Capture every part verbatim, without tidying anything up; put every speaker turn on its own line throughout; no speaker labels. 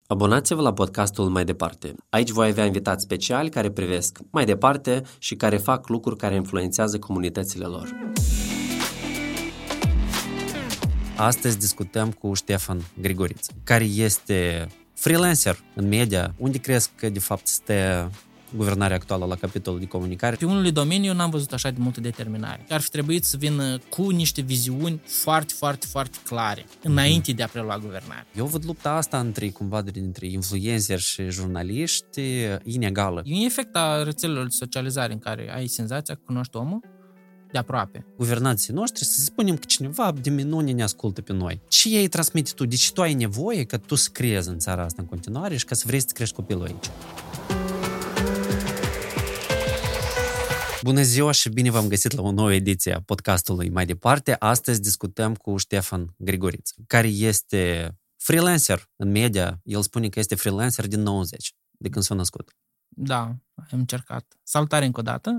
Abonați-vă la podcastul Mai Departe. Aici voi avea invitați speciali care privesc mai departe și care fac lucruri care influențează comunitățile lor. Astăzi discutăm cu Ștefan Grigoriță, care este freelancer în media. Unde crezi că de fapt stă guvernarea actuală la capitolul de comunicare?
Pe unul domeniu n-am văzut așa de multă determinare. Ar fi trebuit să vină cu niște viziuni foarte, foarte, foarte clare înainte de a prelua guvernarea.
Eu văd lupta asta între, cumva, dintre influenceri și jurnaliști inegală.
E un efect a rețelelor de socializare în care ai senzația că cunoști omul de aproape.
Guvernații noștri, să spunem că cineva de minune ne ascultă pe noi. Ce ei transmite tu? Deci tu ai nevoie că tu să creezi în țara asta în continuare și ca să vrei să crești copilul aici. Bună ziua și bine v-am găsit la o nouă ediție a podcastului Mai Departe. Astăzi discutăm cu Ștefan Grigoriță, care este freelancer în media. El spune că este freelancer din nouăzeci, de când s-a născut.
Da, am încercat. Salutare încă o dată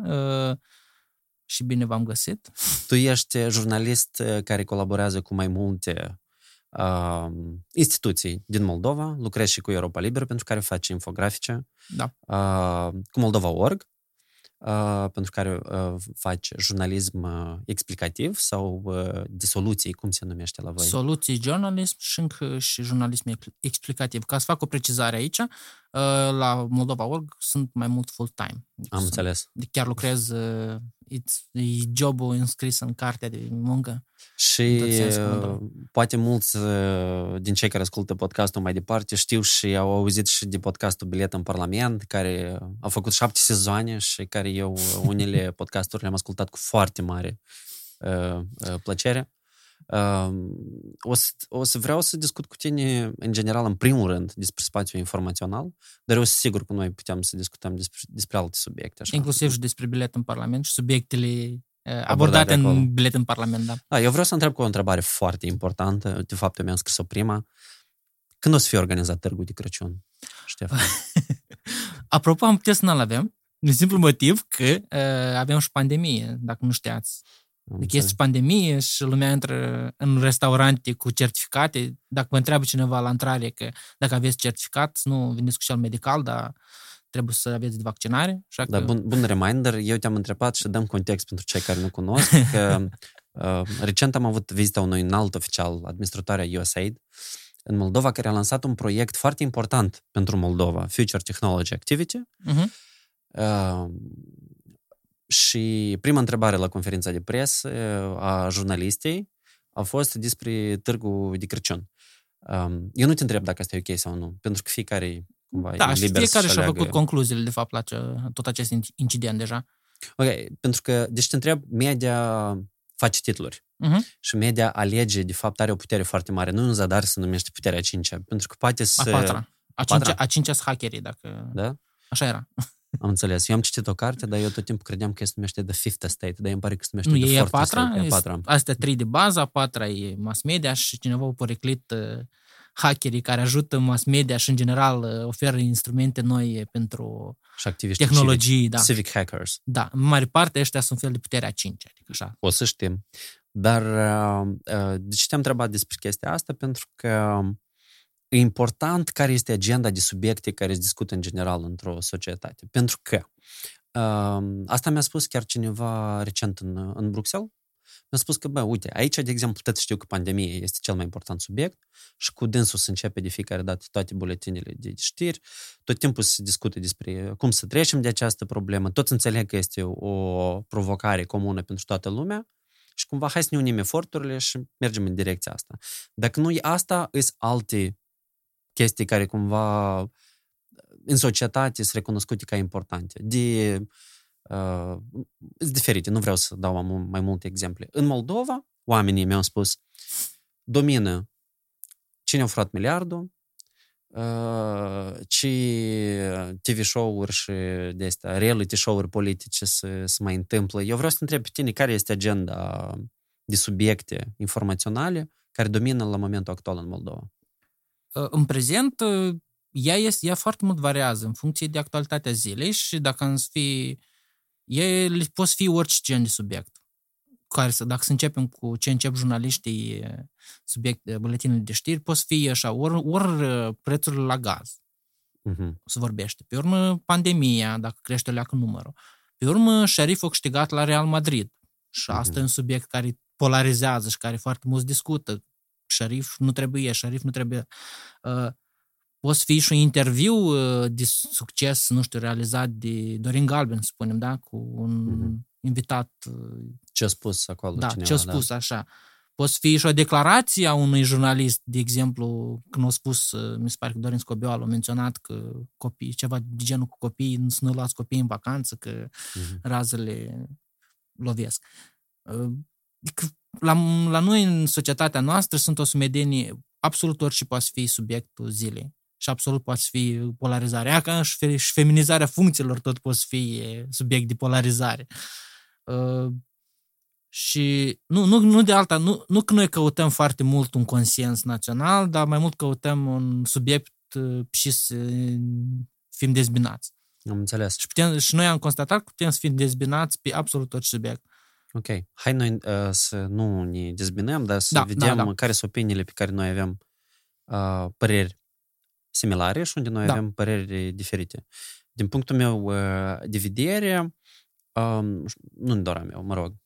și bine v-am găsit.
Tu ești jurnalist care colaborează cu mai multe uh, instituții din Moldova, lucrezi și cu Europa Liberă, pentru care faci infografice,
da.
uh, cu Moldova punct org, Uh, pentru care uh, faci jurnalism uh, explicativ sau uh, de soluții, cum se numește la voi?
Soluții, journalism și încă și jurnalism explicativ. Ca să fac o precizare aici, uh, la Moldova punct org sunt mai mult full-time.
Am
sunt,
înțeles.
Chiar lucrez, uh, e jobul înscris în cartea de muncă.
Și uh, poate mulți uh, din cei care ascultă podcastul Mai Departe știu și au auzit și de podcastul Bilet în Parlament, care a făcut șapte sezoane și care eu unele podcasturi le-am ascultat cu foarte mare uh, uh, plăcere. Uh, o, să, o să vreau să discut cu tine în general, în primul rând, despre spațiul informațional, dar eu sunt sigur că noi putem să discutăm despre, despre alte subiecte. Așa.
Inclusiv și despre Bilet în Parlament și subiectele abordate în acolo. Bilet în Parlament, da.
Da, eu vreau să întreb cu o întrebare foarte importantă. De fapt, eu mi-am scris-o prima. Când o să fie organizat Târgul de Crăciun, Ștefan?
Apropo, am putea să nu-l avem. Din simplu motiv că uh, avem și pandemie, dacă nu știați. Deci este pandemie și lumea intră în restaurante cu certificate. Dacă vă întreabă cineva la intrare că dacă aveți certificat, nu veniți cu cel medical, dar trebuie să aveți de vaccinare. Așa că...
Da, bun, bun reminder. Eu te-am întrebat și dăm context pentru cei care nu cunosc că uh, recent am avut vizita unui înalt oficial, administratoarea U S A I D, în Moldova, care a lansat un proiect foarte important pentru Moldova, Future Technology Activity. Uh-huh. Uh, și prima întrebare la conferința de presă a jurnalistei a fost despre Târgul de Crăciun. Uh, eu nu te întreb dacă asta e ok sau nu, pentru că fiecare cumva
da,
e
și
liber
fiecare
să
și-a
aleagă.
făcut concluziile, de fapt, la ce, tot acest incident deja.
Ok, pentru că, deci te întreb, media face titluri.
Uh-huh.
Și media alege, de fapt, are o putere foarte mare. Nu în zadar se numește puterea a cincea, pentru că poate să...
A patra. A cincea, a cincea sunt hackerii, dacă...
Da?
Așa era.
Am înțeles. Eu am citit o carte, dar eu tot timpul credeam că se numește The Fifth Estate, dar îmi pare că se numește
nu,
The
e
Fourth
a patra,
Estate. E a patra.
Astea trei de bază, a patra e mass media și cineva a poreclit uh, hackerii care ajută mass media și, în general, uh, oferă instrumente noi pentru tehnologii.
Civic,
da.
civic hackers.
Da, în mare parte ăștia sunt fel de putere a cincea. Adică așa.
O să știm. Dar uh, de ce te-am întrebat despre chestia asta? Pentru că e important care este agenda de subiecte care se discută în general într-o societate. Pentru că uh, asta mi-a spus chiar cineva recent în, în Bruxelles. Mi-a spus că, bă, uite, aici, de exemplu, tot știu că pandemia este cel mai important subiect și cu dânsul se începe de fiecare dată toate buletinele de știri, tot timpul se discută despre cum să trecem de această problemă, toți înțeleg că este o provocare comună pentru toată lumea și cumva hai să ne unim eforturile și mergem în direcția asta. Dacă nu e asta, îs alte chestii care cumva în societate sunt recunoscute ca importante. De... Uh, sunt diferite, nu vreau să dau mai multe exemple. În Moldova, oamenii mi-au spus domină cine a furat miliardul, uh, ce T V show-uri și de astea, reality show-uri politice se, se mai întâmplă. Eu vreau să te întreb pe tine care este agenda de subiecte informaționale care domină la momentul actual în Moldova.
Uh, în prezent, uh, ea, este, ea foarte mult variază în funcție de actualitatea zilei și dacă îți fi ele poți fi orice gen de subiect. care să, dacă să începem cu ce încep jurnaliștii subiect, buletinele de știri, poate să fie așa, ori, ori prețurile la gaz,
uh-huh.
se vorbește. Pe urmă, pandemia, dacă crește o leacă numărul. Pe urmă, șeriful a câștigat la Real Madrid. Și asta uh-huh. e un subiect care polarizează și care foarte mulți discută. Șerif nu trebuie, șerif nu trebuie. Uh, poate fi și un interviu uh, de succes, nu știu, realizat de Dorin Galben, spunem, da? Cu un uh-huh. invitat. Uh,
ce a spus acolo
da,
cineva.
ce a spus, da? Așa. Poate fi și o declarație a unui jurnalist, de exemplu, când a spus, mi se pare că Dorin Scobioală a menționat că copii, ceva de genul cu copiii, să nu luați copiii în vacanță, că uh-huh. razele lovesc. La, la noi, în societatea noastră, sunt o sumedenie, absolut orice poate fi subiectul zilei și absolut poate fi polarizarea, ca și feminizarea funcțiilor tot poate fi subiect de polarizare. Și nu, nu, nu de alta, nu, nu că noi căutăm foarte mult un consens național, dar mai mult căutăm un subiect și să fim dezbinați.
Am înțeles.
Și, putem, și noi am constatat că putem să fim dezbinați pe absolut orice subiect.
Ok. Hai noi uh, să nu ne dezbinăm, dar să
da,
vedem
da, da.
care sunt opiniile pe care noi avem uh, păreri similare și unde noi da. avem păreri diferite. Din punctul meu uh, de vedere, Um, nu doar a meu, mă rog.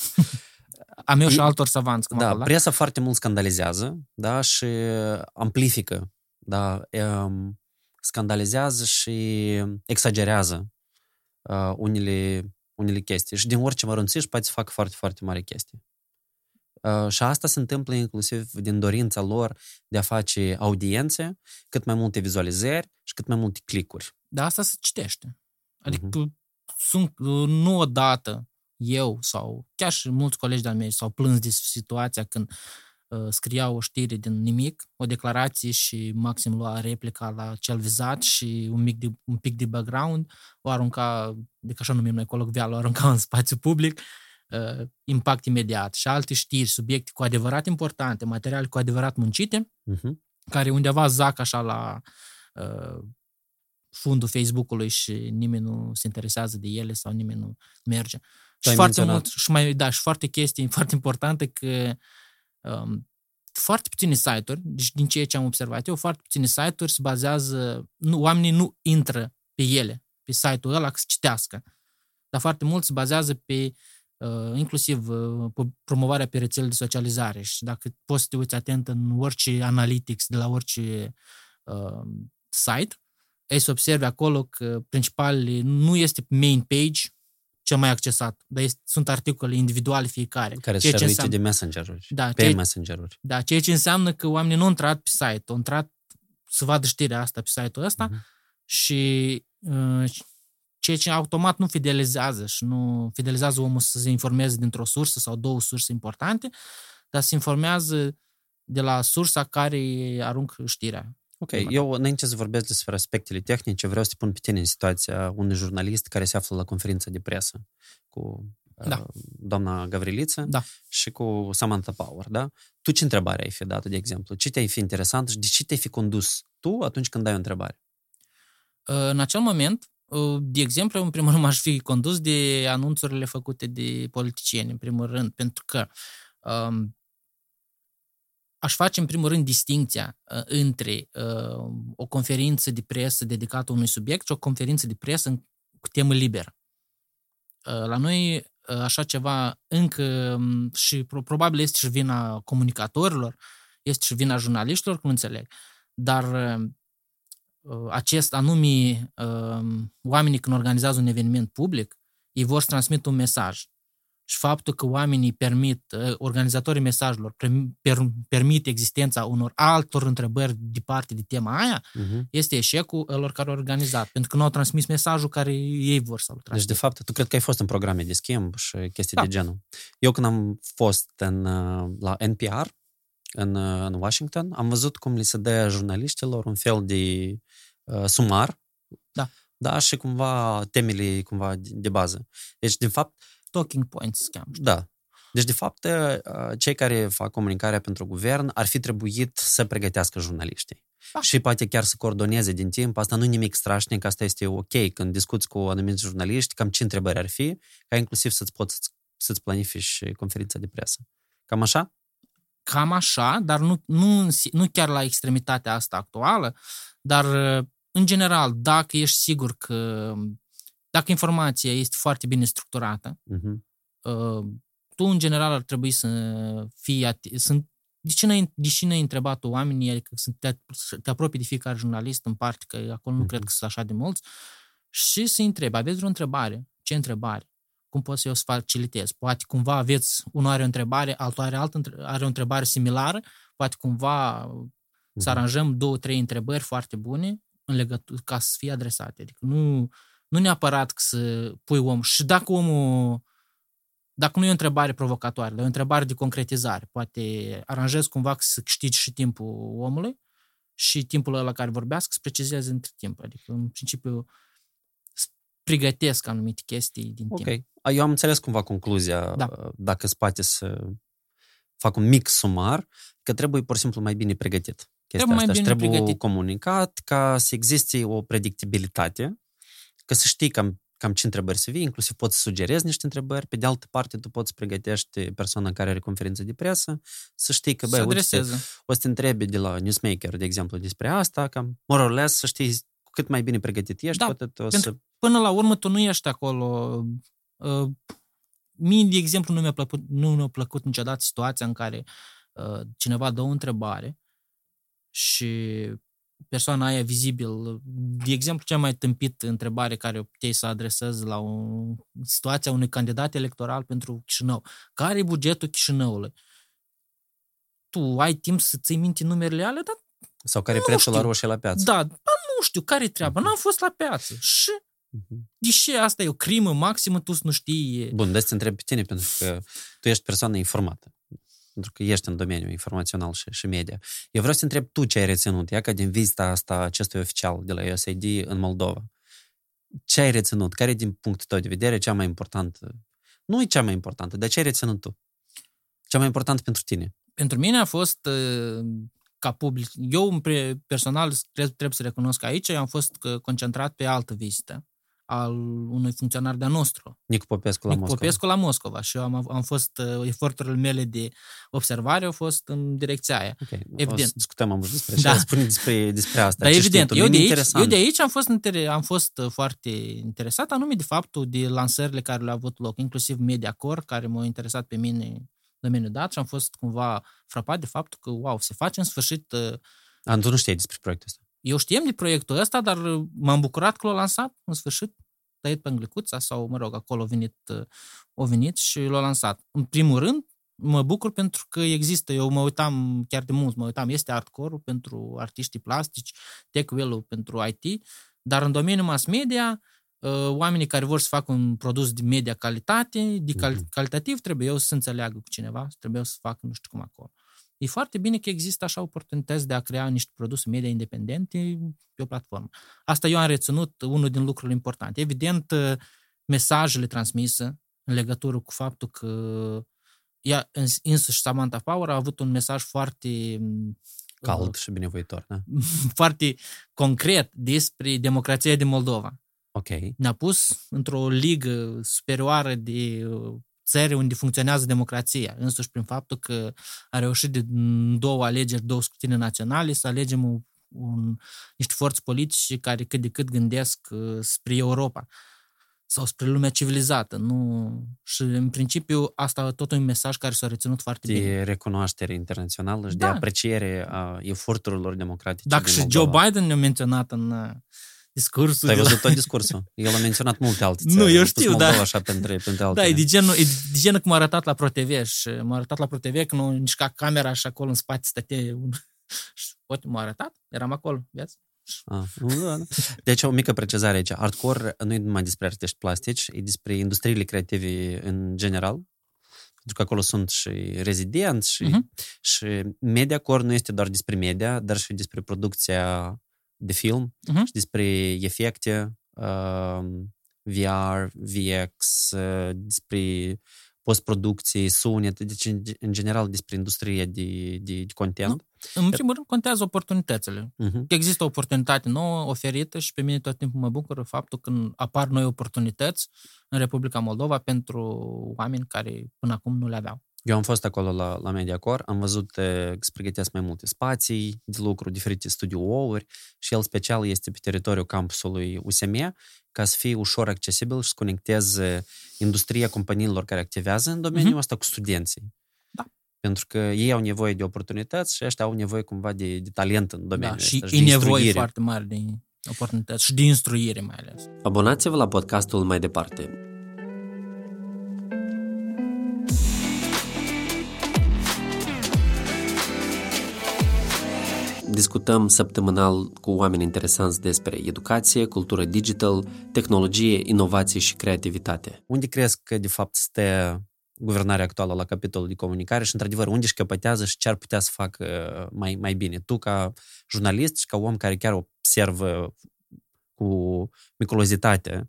A meu și altor savanți.
Da, acolo, da, presa foarte mult scandalizează, da, și amplifică, da, um, scandalizează și exagerează uh, unele, unele chestii. Și din orice mărunțiș poate să facă foarte, foarte mare chestii. Uh, și asta se întâmplă inclusiv din dorința lor de a face audiențe, cât mai multe vizualizări și cât mai multe clicuri.
Da, asta se citește. Adică uh-huh. Sunt, nu odată eu sau chiar și mulți colegi de-al mei s-au plâns de situația când uh, scriau o știre din nimic, o declarație și maxim lua replica la cel vizat și un, mic de, un pic de background, o arunca, de că așa numim noi colocvial, o arunca în spațiu public, uh, impact imediat. Și alte știri, subiecte cu adevărat importante, materiale cu adevărat muncite, uh-huh. care undeva zac așa la... Uh, fundul Facebook-ului și nimeni nu se interesează de ele sau nimeni nu merge. Și foarte mult, și mai, da, și foarte chestii foarte importante că um, foarte puține site-uri, deci din ceea ce am observat eu, foarte puține site-uri se bazează, nu, oamenii nu intră pe ele, pe site-ul ăla să citească, dar foarte mult se bazează pe uh, inclusiv uh, promovarea pe rețele de socializare și dacă poți să te uiți atent în orice analytics de la orice uh, site, ei să observe acolo că principal nu este main page cel mai accesat, dar este, sunt articole individuale fiecare.
Care sunt șeruite de messengeruri,
da,
pe
ceea,
messengeruri.
Da, ceea ce înseamnă că oamenii nu au intrat pe site, au intrat să vadă știrea asta pe site-ul ăsta uh-huh. și uh, ceea ce automat nu fidelizează și nu fidelizează omul să se informeze dintr-o sursă sau două surse importante, dar se informează de la sursa care aruncă știrea.
Ok, eu înainte să vorbesc despre aspectele tehnice, vreau să te pun pe tine în situația unui jurnalist care se află la conferința de presă cu da. uh, doamna Gavriliță
da.
și cu Samantha Power, da? Tu ce întrebare ai fi dat, de exemplu? Ce te-ai fi interesant și de ce te-ai fi condus tu atunci când ai o întrebare?
În acel moment, de exemplu, în primul rând m-aș fi condus de anunțurile făcute de politicieni, în primul rând, pentru că um, aș face, în primul rând, distincția uh, între uh, o conferință de presă dedicată unui subiect și o conferință de presă în, cu temă liberă. Uh, la noi, uh, așa ceva încă, um, și pro- probabil este și vina comunicatorilor, este și vina jurnaliștilor, că nu înțeleg, dar uh, acest anume, uh, oamenii când organizează un eveniment public, ei vor să transmită un mesaj. Și faptul că oamenii permit, organizatorii mesajelor per, permit existența unor altor întrebări departe de tema aia, uh-huh. este eșecul lor care au organizat, pentru că nu au transmis mesajul care ei vor să-l transmit.
Deci, de fapt, tu cred că ai fost în programe de schimb și chestii
da.
de genul. Eu când am fost în, la N P R, în, în Washington, am văzut cum li se dă jurnaliștilor un fel de uh, sumar,
da.
Da, și cumva temele cumva de, de bază. Deci, din fapt,
talking points, se cheamă.
Da. Deci, de fapt, cei care fac comunicarea pentru guvern ar fi trebuit să pregătească jurnaliștii. Da. Și poate chiar să coordoneze din timp. Asta nu e nimic strașnic, asta este ok când discuți cu anumiți jurnaliști, cam ce întrebări ar fi, ca inclusiv să-ți poți să-ți planifici conferința de presă. Cam așa?
Cam așa, dar nu, nu, nu chiar la extremitatea asta actuală, dar în general, dacă ești sigur că dacă informația este foarte bine structurată,
uh-huh.
tu în general ar trebui să fii atent. Sunt De ce n-ai, de ce n-ai întrebat oamenii, adică să te, te apropii de fiecare jurnalist în parte, că acolo nu uh-huh. cred că sunt așa de mulți, și să-i întrebi, aveți vreo întrebare? Ce întrebare? Cum pot să eu să facilitez? Poate cumva aveți, unul are o întrebare, altul are, altă, are o întrebare similară, poate cumva uh-huh. să aranjăm două, trei întrebări foarte bune în legătură, ca să fie adresate. Adică nu, nu neapărat că să pui om. Și dacă omul Dacă nu e o întrebare provocatoare, dar e o întrebare de concretizare, poate aranjezi cumva să câștigi și timpul omului și timpul ăla care vorbească să precizeze între timp. Adică, în principiu, pregătesc anumite chestii din
Ok.
timp.
Eu am înțeles cumva concluzia, da. Dacă îți poate să fac un mic sumar, că trebuie pur și simplu mai bine pregătit. Trebuie asta. Mai bine trebuie pregătit. Comunicat ca să existe o predictibilitate, că să știi cam cam ce întrebări să vii, inclusiv poți să sugerezi niște întrebări, pe de altă parte tu poți să pregătești persoana care are conferință de presă, să știi că, băi, uite, o să te întrebi de la Newsmaker, de exemplu, despre asta, cam, more or less, să știi cu cât mai bine pregătit ești,
da,
poate o să...
Până la urmă tu nu ești acolo. Uh, mie, de exemplu, nu mi-a plăcut, nu mi-a plăcut niciodată situația în care uh, cineva dă o întrebare și persoana aia vizibil, de exemplu, cea mai tâmpit întrebare care puteai să adresezi la o situația unui candidat electoral pentru Chișinău. Care e bugetul Chișinăului? Tu ai timp să ții minte numerele alea, dar
sau care e prețul la roșie la piață?
Da, dar nu știu, care-i treaba? N-am fost la piață. Și deși asta e o crimă maximă, tu să nu știi...
Bun, de-aia te întreb pe tine, pentru că tu ești persoană informată. Pentru că ești în domeniul informațional și, și media. Eu vreau să te întreb tu ce ai reținut, ia ca din vizita asta acestui oficial de la U S A I D în Moldova. Ce ai reținut? Care e din punctul tău de vedere cea mai importantă? Nu e cea mai importantă, dar ce ai reținut tu? Cea mai importantă pentru tine?
Pentru mine a fost ca public. Eu personal trebuie să recunosc că aici am fost concentrat pe altă vizită al unui funcționar de-a nostru.
Nicu Popescu la
Nicu
Moscova.
Popescu la Moscova. Și eu am, am fost, eforturile mele de observare au fost în direcția aia.
Okay.
Evident.
O să discutăm am despre da. Spune despre, despre asta.
Dar evident, eu de, aici, eu de aici am fost, am fost foarte interesat, anume de faptul de lansările care le-au avut loc, inclusiv MediaCore, care m-au interesat pe mine domeniul dat și am fost cumva frapat de faptul că, wow, se face în sfârșit...
A, tu nu știai despre proiectul ăsta?
Eu știam de proiectul ăsta, dar m-am bucurat că l-a lansat în sfârșit, tăiat pe Anglicuța sau, mă rog, acolo a venit, a venit și l-a lansat. În primul rând, mă bucur pentru că există, eu mă uitam chiar de mult, mă uitam, este Artcore-ul pentru artiștii plastici, TechWell-ul pentru I T, dar în domeniul mass media, oamenii care vor să facă un produs de media calitate, de cal- calitativ, trebuie eu să înțeleagă cu cineva, trebuie eu să facă nu știu cum acolo. E foarte bine că există așa oportunități de a crea niște produse media independente pe o platformă. Asta eu am reținut unul din lucrurile importante. Evident, mesajele transmise în legătură cu faptul că ea însuși Samantha Power a avut un mesaj foarte
cald uh, și binevoitor, da?
Foarte concret despre democrația din Moldova.
Ok.
Ne-a pus într-o ligă superioară de țări unde funcționează democrația, însuși prin faptul că a reușit de două alegeri, două scrutine naționale, să alegem un, un, niște forțe politice care cât de cât gândesc uh, spre Europa sau spre lumea civilizată. Nu... Și în principiu asta tot un mesaj care s-a reținut foarte
de
bine.
De recunoaștere internațională și
da.
de apreciere a eforturilor democratice.
Dacă și Joe Biden ne-a menționat în discursul.
Ai văzut tot discursul? El a menționat multe alte țări.
Nu, eu știu, da.
Așa pentru, pentru
da, e de genul, e de genul cum m-a arătat la ProTV și m-a arătat la ProTV când nu mișca camera și acolo în spate stătea un... și poate m-a arătat, eram acolo, vezi?
Ah, da, da. Deci o mică precizare aici. Artcore nu e numai despre artiști plastici, e despre industriile creative în general, pentru că acolo sunt și rezidenți și, uh-huh. și MediaCore nu este doar despre media, dar și despre producția de film uh-huh. și despre efecte, uh, V R, V X, uh, despre postproducție, sunet, deci în general despre industria de, de, de content.
Nu. În primul rând contează oportunitățile.
Uh-huh.
Există o oportunitate nouă oferită și pe mine tot timpul mă bucură faptul că apar noi oportunități în Republica Moldova pentru oameni care până acum nu le aveau.
Eu am fost acolo la, la Mediacor, am văzut că se pregătesc mai multe spații de lucru, diferite studiouri și el special este pe teritoriul campusului U S M ca să fie ușor accesibil și să conecteze industria companiilor care activează în domeniul uh-huh. ăsta cu studenții.
Da.
Pentru că ei au nevoie de oportunități și ăștia au nevoie cumva de, de talent în domeniul
da, și
ăsta.
Și e nevoie foarte mare de oportunități și de instruire mai ales.
Abonați-vă la podcastul Mai Departe. Discutăm săptămânal cu oameni interesanți despre educație, cultură digital, tehnologie, inovație și creativitate. Unde crezi că, de fapt, stă guvernarea actuală la capitolul de comunicare și, într-adevăr, unde își căpătează și ce ar putea să facă mai, mai bine? Tu, ca jurnalist și ca om care chiar observă cu microzitate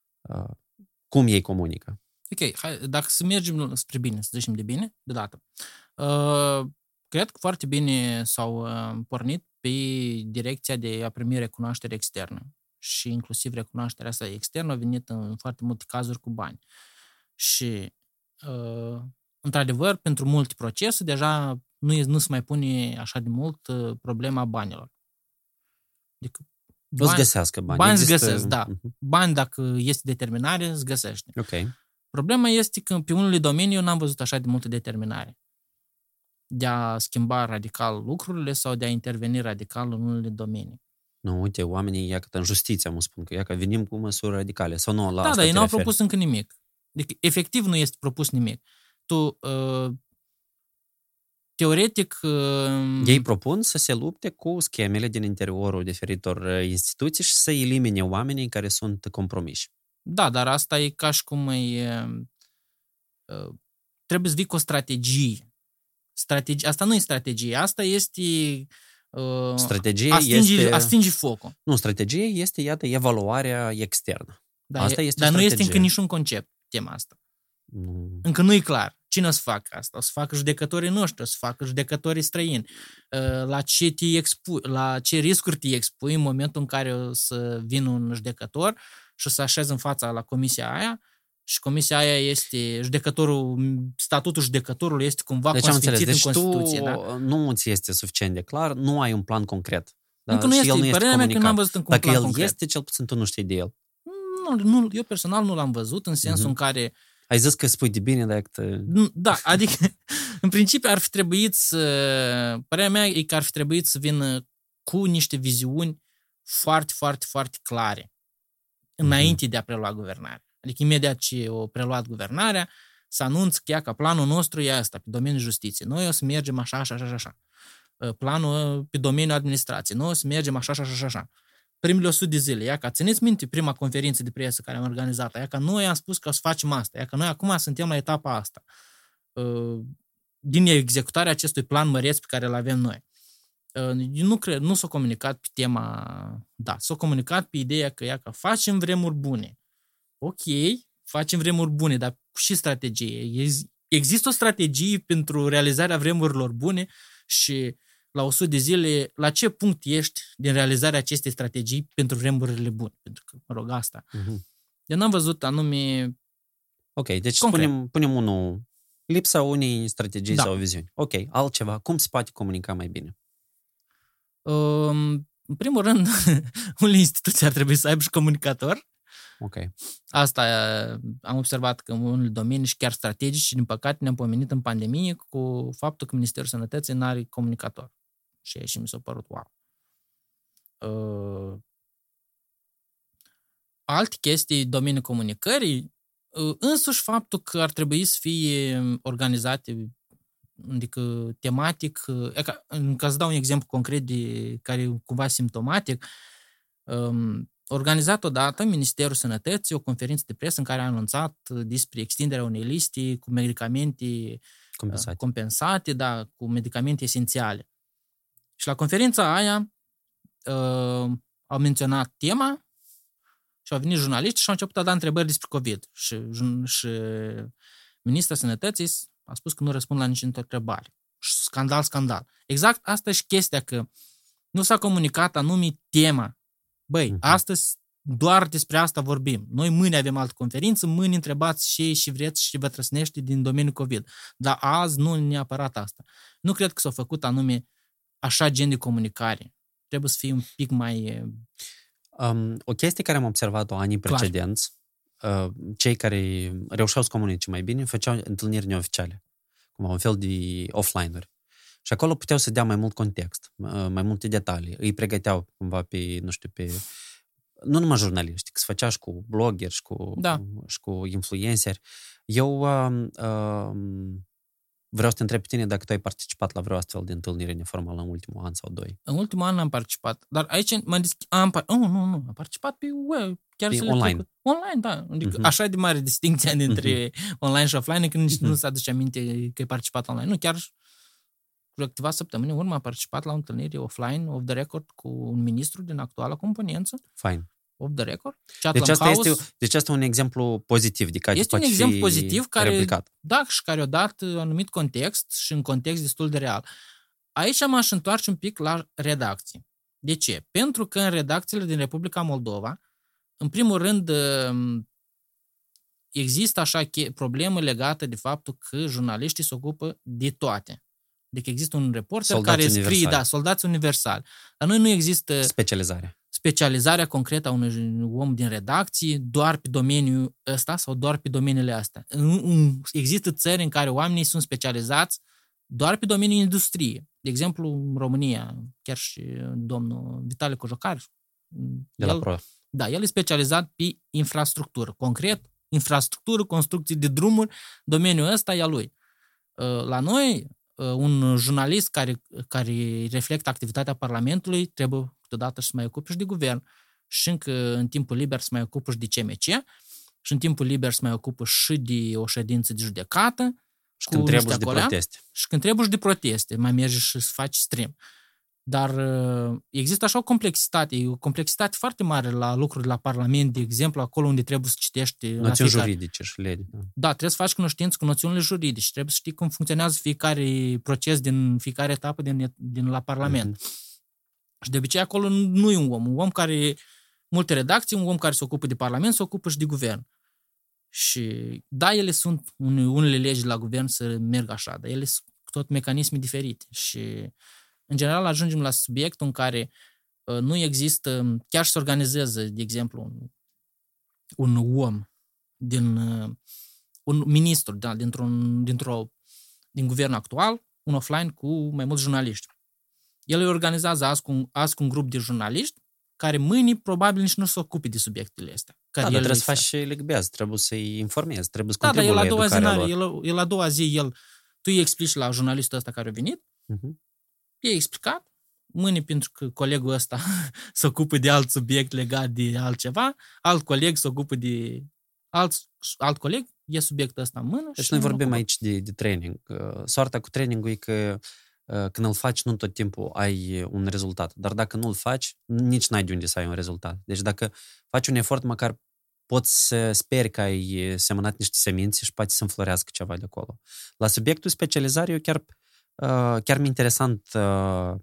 cum ei comunică.
Ok, hai, dacă să mergem spre bine, să zicem de bine, deodată. Uh... Cred că foarte bine s-au pornit pe direcția de a primi recunoaștere externă și inclusiv recunoașterea asta externă a venit în foarte multe cazuri cu bani. Și, într-adevăr, pentru multe procese, deja nu, nu se mai pune așa de mult problema banilor. Adică
bani, îți găsească bani.
Bani îți găsesc, da. Uh-huh. Bani, dacă este determinare, îți găsește.
Okay.
Problema este că pe unele domenii eu n-am văzut așa de multă determinare de a schimba radical lucrurile sau de a interveni radical în unele domenii.
Nu, uite, oamenii, ia că în justiție, mă spun că ia că venim cu măsuri radicale, sau nu, la
da,
asta
dar ei n-au
referi.
propus încă nimic. Deci, efectiv, nu este propus nimic. Tu, uh, teoretic... Uh,
ei propun să se lupte cu schemele din interiorul diferitor instituții și să elimine oamenii care sunt compromiși.
Da, dar asta e ca și cum e... Uh, trebuie să vii cu o strategie. Strategie, asta nu e strategie, asta este uh,
strategie
a, stingi,
este,
a stingi focul.
Nu, strategie este, iată, evaluarea externă.
Da,
asta
e,
este
dar
strategie.
nu este încă niciun concept tema asta.
Mm.
Încă nu e clar. Cine o să facă asta? O să facă judecătorii noștri, o să facă judecătorii străini. Uh, la ce te expui, la ce riscuri te expui în momentul în care o să vină un judecător și o să așeze în fața la comisia aia și comisia aia este judecătorul, statutul judecătorului este cumva deci consfințit deci în Constituție.
Tu
da?
Nu ți este suficient de clar, nu ai un plan concret.
Da? Încă nu este,
el nu
părerea mea că n-am văzut încă un
Dacă
plan
el
concret.
este, cel puțin tu nu știi de el.
Nu, nu, eu personal nu l-am văzut în sensul uh-huh. în care...
Ai zis că spui de bine, dar... Te...
Da, adică în principiu ar fi trebuit să... Părerea mea e că ar fi trebuit să vină cu niște viziuni foarte, foarte, foarte clare înainte uh-huh. de a prelua guvernarea. Adică imediat ce o preluat guvernarea, să anunț că, că planul nostru e asta, pe domeniul justiției. Noi o să mergem așa, așa, așa, așa. Planul pe domeniul administrației. Noi o să mergem așa, așa, așa, așa. Primele o sută de zile. Ia că țineți minte prima conferință de presă care am organizat. Ia că noi am spus că o să facem asta. Ia că noi acum suntem la etapa asta. Din executarea acestui plan măreț pe care îl avem noi. Eu nu cred, nu s-a comunicat pe tema... Da, s-a comunicat pe ideea că, ia că facem vremuri bune. Ok, facem vremuri bune, dar și strategie. Există o strategie pentru realizarea vremurilor bune și la o sută de zile, la ce punct ești din realizarea acestei strategii pentru vremurile bune? Pentru că, mă rog, asta. Uh-huh. Eu n-am văzut anume...
Ok, deci punem, punem unul, lipsa unei strategii da. sau viziuni. Ok, altceva. Cum se poate comunica mai bine?
Um, în primul rând, unele instituții ar trebui să aibă și comunicator.
Okay.
Asta am observat că în unele domenii și chiar strategici și din păcate ne-am pomenit în pandemie cu faptul că Ministerul Sănătății n-are comunicator. Și și mi s-a părut wow. Uh, alte chestii, domeniul comunicării, uh, însuși faptul că ar trebui să fie organizate, adică tematic, uh, ca să dau un exemplu concret de care e cumva simptomatic, um, organizat odată Ministerul Sănătății o conferință de presă în care a anunțat despre extinderea unei liste cu medicamente
compensate,
compensate da, cu medicamente esențiale. Și la conferința aia uh, au menționat tema și au venit jurnaliști și au început a da întrebări despre COVID. Și, și Ministra Sănătății a spus că nu răspund la nicio întrebare. Scandal, scandal. Exact asta e și chestia, că nu s-a comunicat anume tema. Băi, uh-huh. astăzi doar despre asta vorbim. Noi mâine avem altă conferință, mâine întrebați și și vreți și vă trăsnește din domeniul COVID. Dar azi nu neapărat asta. Nu cred că s-a făcut anume așa gen de comunicare. Trebuie să fie un pic mai...
Um, o chestie care am observat-o anii
Clar.
precedenți, uh, cei care reușeau să comunice mai bine, făceau întâlniri neoficiale, cum un fel de offline-uri. Și acolo puteau să dea mai mult context, uh, mai multe detalii. Îi pregăteau cumva pe, nu știu, pe... Nu numai jurnaliști, că se făcea și cu bloggeri și cu,
da.
și cu influenceri. Eu uh, uh, vreau să te întreb pe tine dacă tu ai participat la vreo astfel de întâlnire neformală în ultimul an sau doi.
În ultimul an am participat, dar aici m-am deschis... Am, oh, nu, nu, am participat pe web, chiar
pe
să
online.
Le online, da. Adică uh-huh. Așa de mare distinția dintre uh-huh. online și offline, că nici uh-huh. nu se aduce aminte că ai participat online. Nu, chiar cu câteva săptămâni în urmă am participat la o întâlnire offline, off the record, cu un ministru din actuala componență.
Fine.
Off the record.
Deci asta, este, deci asta e un exemplu pozitiv de care
este un exemplu pozitiv care,
replicat.
Da, și care a dat un anumit context și în context destul de real. Aici m-aș întoarce un pic la redacții. De ce? Pentru că în redacțiile din Republica Moldova, în primul rând, există așa problemă legată de faptul că jurnaliștii se ocupă de toate. Deci există un reporter soldați care universali. scrie, da, soldați universali. La noi nu există
specializare.
Specializarea concretă a unui om din redacție doar pe domeniul ăsta sau doar pe domeniile astea. Există țări în care oamenii sunt specializați doar pe domeniul industriei. De exemplu, în România, chiar și domnul Vitale Cojocar,
de la Pro.
Da, el e specializat pe infrastructură. Concret, infrastructură, construcții de drumuri, domeniul ăsta e a lui. La noi, un jurnalist care, care reflectă activitatea Parlamentului trebuie câteodată să mai ocupe și de guvern și încă în timpul liber să mai ocupă și de C M C și în timpul liber să mai ocupă și de o ședință de judecată
și când trebuie și de proteste.
Și când trebuie și de proteste, mai mergi și să faci stream. Dar există așa o complexitate, o complexitate foarte mare la lucruri la Parlament, de exemplu, acolo unde trebuie să citești...
Noțiuni juridice și legi. Da.
da, trebuie să faci cunoștință cu noțiunile juridice, trebuie să știi cum funcționează fiecare proces din fiecare etapă din, din la Parlament. Mm-hmm. Și de obicei acolo nu e un om, un om care, multe redacții, un om care se ocupă de Parlament, se ocupă și de guvern. Și da, ele sunt, unele legi la guvern să merg așa, dar ele sunt tot mecanisme diferite și... În general, ajungem la subiectul în care uh, nu există, chiar să organizeze, de exemplu, un, un om, din, uh, un ministru da, dintr-un, dintr-o, din guvernul actual, un offline cu mai mulți jurnaliști. El îi organizează azi cu, azi cu un grup de jurnaliști care mâine probabil nici nu se ocupe de subiectele astea.
Da, dar trebuie să faci și ligbez, trebuie să-i informezi, trebuie să
da,
contribui la educarea
lor. El, el a doua zi, el, tu îi explici la jurnalistul ăsta care a venit, uh-huh. I-a explicat, mâine pentru că colegul ăsta se ocupă de alt subiect legat de altceva, alt coleg se ocupă de alt, alt coleg, e subiectul ăsta în mână.
Deci noi vorbim ocupă. aici de, de training. Soarta cu training-ul e că când îl faci, nu tot timpul ai un rezultat. Dar dacă nu îl faci, nici n-ai de unde să ai un rezultat. Deci dacă faci un efort, măcar poți să speri că ai semănat niște semințe și poate să înflorească ceva de acolo. La subiectul specializare, eu chiar Uh, chiar mi-e interesant uh,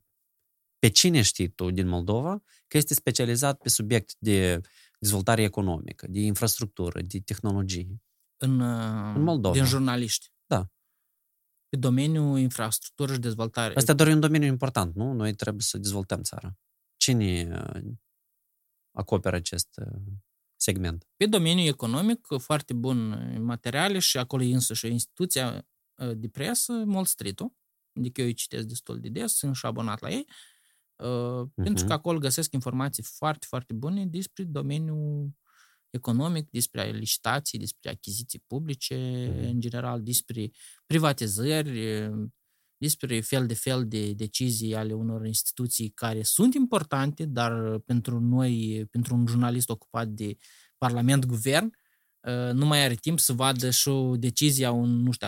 pe cine știi tu din Moldova că este specializat pe subiect de dezvoltare economică, de infrastructură, de tehnologie.
În, uh, în Moldova. Din jurnaliști.
Da.
Pe domeniul infrastructură și dezvoltare.
Asta doar e un domeniu important, nu? Noi trebuie să dezvoltăm țara. Cine uh, acoperă acest uh, segment?
Pe domeniul economic, foarte bun materiale și acolo e însăși instituția uh, de presă, Mall Street-ul. Adică eu îi citesc destul de des, sunt și abonat la ei, uh, uh-huh. pentru că acolo găsesc informații foarte, foarte bune despre domeniul economic, despre licitații, despre achiziții publice, uh-huh. în general, despre privatizări, despre fel de fel de decizii ale unor instituții care sunt importante, dar pentru noi, pentru un jurnalist ocupat de Parlament-Guvern, nu mai are timp să vadă și o decizie a un, nu știu,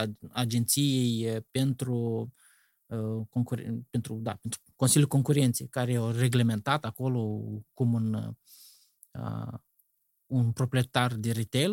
agenției pentru Concuren- pentru, da, pentru Consiliul Concurenței, care a reglementat acolo cum un, uh, un proprietar de retail-uri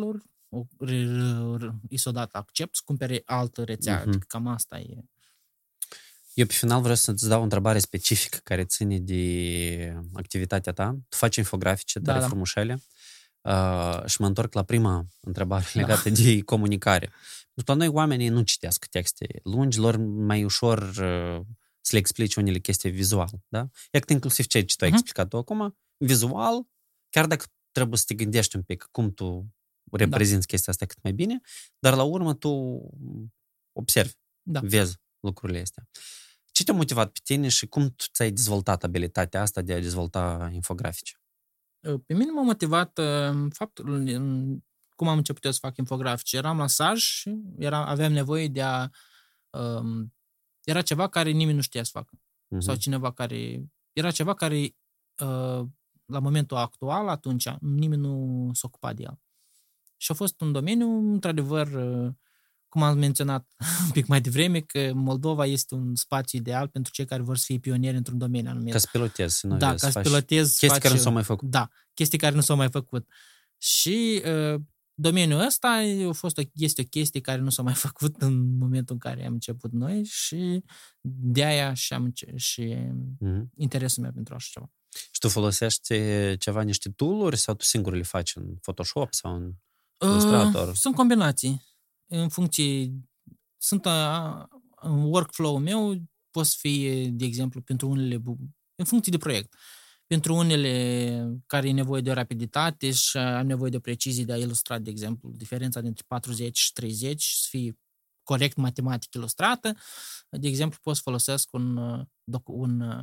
o, i s-o dat accept să cumpere altă rețea. Uh-huh. Cam asta e.
Eu pe final vreau să-ți dau o întrebare specifică care ține de activitatea ta. Tu faci infografice tare da, frumușele da. uh, și mă întorc la prima întrebare legată da. de comunicare. Deci la noi oamenii nu citesc texte lungi, lor mai ușor uh, să le explici unele chestii vizual. Da? E că inclusiv ce, ce tu ai uh-huh. explicat tu acum, vizual, chiar dacă trebuie să te gândești un pic cum tu reprezinți da. chestia asta cât mai bine, dar la urmă tu observi, da. vezi lucrurile astea. Ce te-a motivat pe tine și cum tu ți-ai dezvoltat abilitatea asta de a dezvolta infografice?
Pe mine m-a motivat faptul cum am început eu să fac infografice. Eram la staj și era, aveam nevoie de a... Um, era ceva care nimeni nu știa să facă. Uh-huh. Sau cineva care... Era ceva care uh, la momentul actual, atunci, nimeni nu s-a ocupat de el. Și a fost un domeniu, într-adevăr, uh, cum am menționat un pic mai devreme, că Moldova este un spațiu ideal pentru cei care vor să fie pionieri într-un domeniu anumit.
Ca să pilotezi.
Da, ca să pilotezi.
Chestii faci, care nu s-au mai făcut.
Da, chestii care nu s-au mai făcut. Și uh, domeniul ăsta a fost o, este o chestie care nu s-a mai făcut în momentul în care am început noi și de aia și, am, și mm-hmm. interesul meu pentru așa ceva.
Și tu folosești ceva, niște tool-uri sau tu singur le faci în Photoshop sau în Illustrator? Uh,
sunt combinații. În funcție, sunt a, în workflow-ul meu, pot să fie, de exemplu, pentru unele, în funcție de proiect. Pentru unele care e nevoie de o rapiditate și am nevoie de o precizie de a ilustra, de exemplu, diferența dintre patruzeci și treizeci, să fie corect matematic ilustrată. De exemplu, pot să folosesc un, un,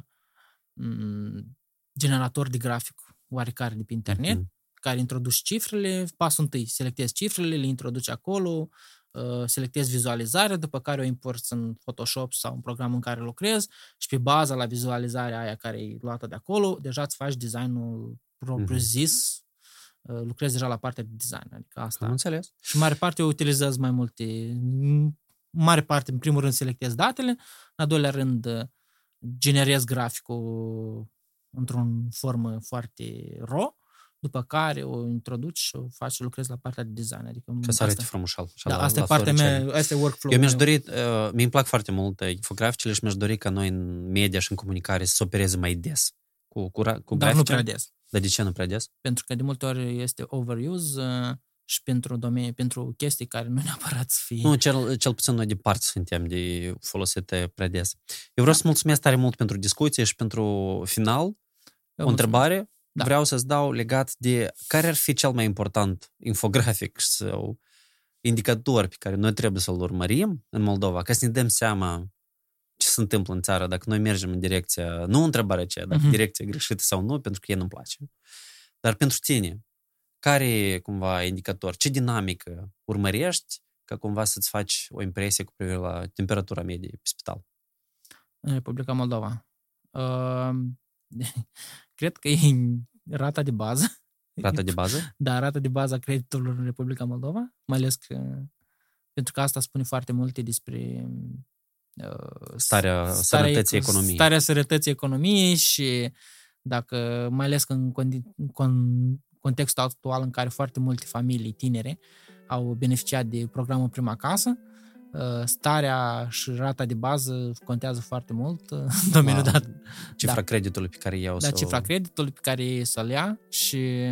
un generator de grafic oarecare de pe internet, mm-hmm. care introduce cifrele, pasul întâi, selectezi cifrele, le introduci acolo, selectezi vizualizarea, după care o importi în Photoshop sau în programul în care lucrezi și pe baza la vizualizarea aia care e luată de acolo, deja îți faci designul propriu-zis, mm-hmm. lucrezi deja la partea de design. Adică asta.
Am înțeles.
Și în mare parte eu utilizez mai multe, în mare parte, în primul rând, selectez datele, în al doilea rând, generez graficul într-o formă foarte raw, după care o introduci și o faci și lucrezi la partea de design. Adică
ca să arăte frumușal.
Da, la, asta e partea mea, asta e workflow.
Eu mi-aș dori, uh, mi-mi plac foarte mult infograficele și mi-aș dori ca noi în media și în comunicare să opereze mai des cu, cu, cu
Dar
grafice.
nu prea des.
Dar de ce nu prea des?
Pentru că de multe ori este overuse uh, și pentru domenii, pentru chestii care nu neapărat să fie...
Nu, cel, cel puțin noi departe suntem de folosite prea des. Eu vreau da. să mulțumesc tare mult pentru discuție și pentru final. Eu o mulțumesc. Întrebare. Da. Vreau să-ți dau legat de care ar fi cel mai important infografic sau indicator pe care noi trebuie să-l urmărim în Moldova, ca să ne dăm seama ce se întâmplă în țară, dacă noi mergem în direcția, nu întrebarea aceea, dacă uh-huh. direcția greșită sau nu, pentru că ei nu-mi place. Dar pentru tine, care e cumva indicator, ce dinamică urmărești ca cumva să-ți faci o impresie cu privire la temperatura medie pe spital?
În Republica Moldova. Uh... Cred că e rata de bază.
Rata de bază?
Da, rata de bază a creditelor în Republica Moldova, mai ales că, pentru că asta spune foarte multe despre uh,
starea, starea sănătății economiei.
Starea sănătății economiei și dacă, mai ales că în contextul actual în care foarte multe familii tinere au beneficiat de programul Prima Casă, starea și rata de bază contează foarte mult în domeniul
wow.
dat.
Cifra
da.
creditului pe care iau
Da,
să...
cifra creditului pe care ei să-l ia și,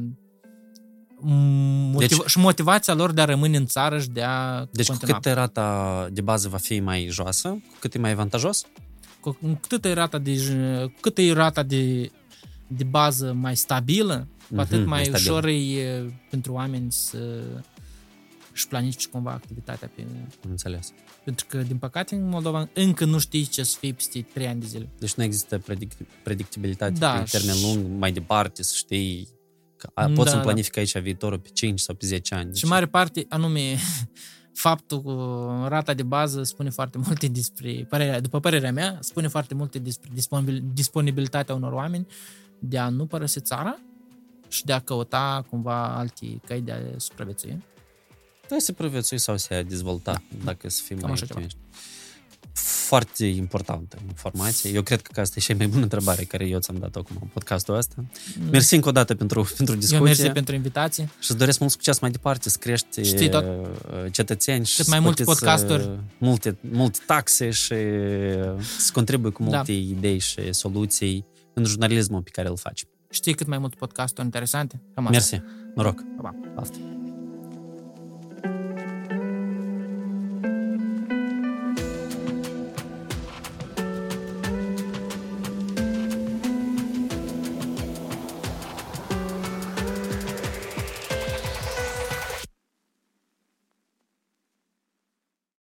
motiv- deci, și motivația lor de a rămâne în țară și de a
deci
continua.
cu cât rata de bază va fi mai joasă, cu cât e mai avantajos?
Cu cât e rata de, cu cât e rata de, de bază mai stabilă, cu atât mm-hmm, mai, mai ușor e pentru oameni să își planifici cumva activitatea pe...
Înțeles.
Pentru că, din păcate, în Moldova încă nu știi ce să fie peste trei ani de zile.
Deci nu există predict- predictibilitate
da,
pe termen
și...
lung, mai departe, să știi că a, poți
da,
să-mi planific aici viitorul pe cinci sau pe zece ani. Deci...
Și mare parte, anume, faptul cu rata de bază spune foarte multe despre, părerea, după părerea mea, spune foarte multe despre disponibilitatea unor oameni de a nu părăsi țara și de a căuta cumva alte căi de a supraviețui.
Da, se prețui sau se dezvolta, da. Dacă să fim
Cam
mai
optimiști.
foarte importantă informație. Eu cred că asta e cea mai bună întrebare care eu ți-am dat-o acum în podcastul ăsta. Mm. Mersi încă o dată pentru, pentru discuție.
Eu mersi pentru invitație.
Și îți doresc mult succes mai departe, să crești
Știi tot.
cetățeni și
cât mai multe podcasturi.
Multe, multe taxe și să contribui cu multe da. idei și soluții în jurnalismul pe care îl faci.
Știi cât mai multe podcasturi interesante.
Mersi. Noroc.
Pa, pa.
Asta.